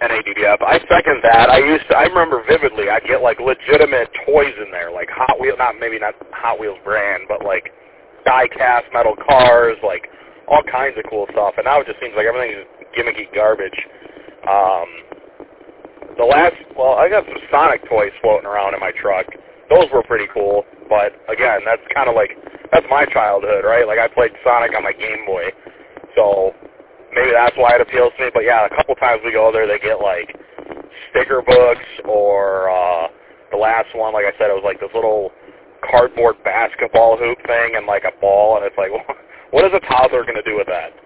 NADDF. I second that. I remember vividly, I'd get like legitimate toys in there, like Hot Wheels, maybe not Hot Wheels brand, but like die-cast metal cars, like all kinds of cool stuff. And now it just seems like everything is gimmicky garbage. I got some Sonic toys floating around in my truck. Those were pretty cool, but again, that's kind of like, that's my childhood, right? Like I played Sonic on my Game Boy, so maybe that's why it appeals to me. But yeah, a couple times we go there, they get like sticker books, or the last one, like I said, it was like this little cardboard basketball hoop thing and like a ball, and it's like, what is a toddler going to do with that?